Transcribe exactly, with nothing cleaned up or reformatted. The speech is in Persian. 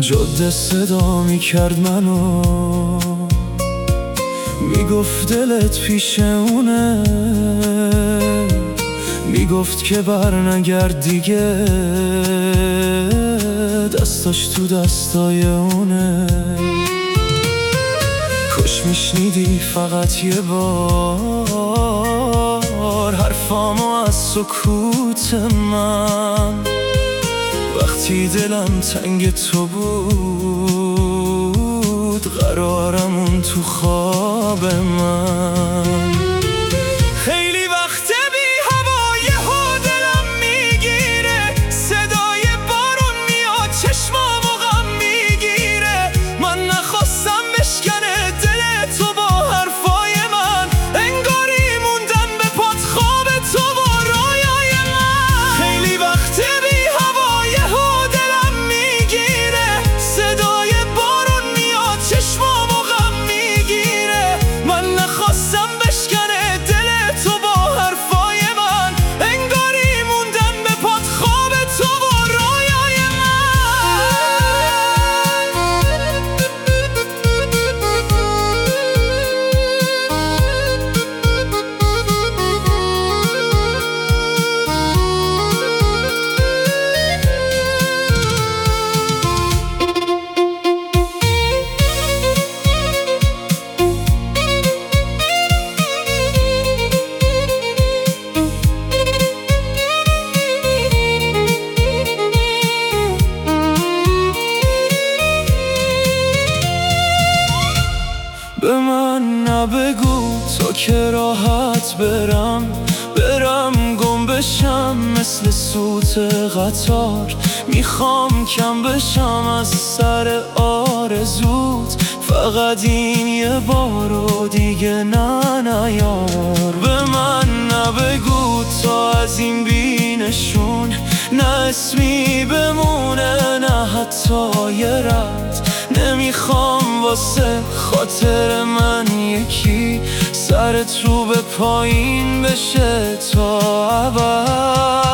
جاده صدا میکرد منو، میگفت دلت پیش اونه، میگفت که بر نگرد دیگه، دستاش تو دستای اونه. کاش میشنیدی فقط یه بار حرفامو از سکوت من، وقتی دلم تنگ تو بود، قرارمون تو خواب من. خیلی وقت بی هوا یهو دلم میگیره، صدای بارون میاد چشمامو غم میگیره. من نخواستم بشکنه دل تو با حرفای من، انگاری موندم به پات خواب تو و رویای من. خیلی وقت بی هوا یهو دلم میگیره، صدای بارون میاد چشمامو غم میگیره. من نخواستم بشکنه دل تو با حرفای من، انگاری موندم به پات خواب تو و رویای به من نبگو تا که راحت برم، برم گم بشم مثل سوت قطار. میخوام کم بشم از سر آرزوت، فقط این یه بارو دیگه نه نیار. به من نبگو تا از این بینشون نه اسمی بمونه نه حتی یه رد. نمیخوام واسه خاطر من یکی سرت رو به پایین بشه تا ابد.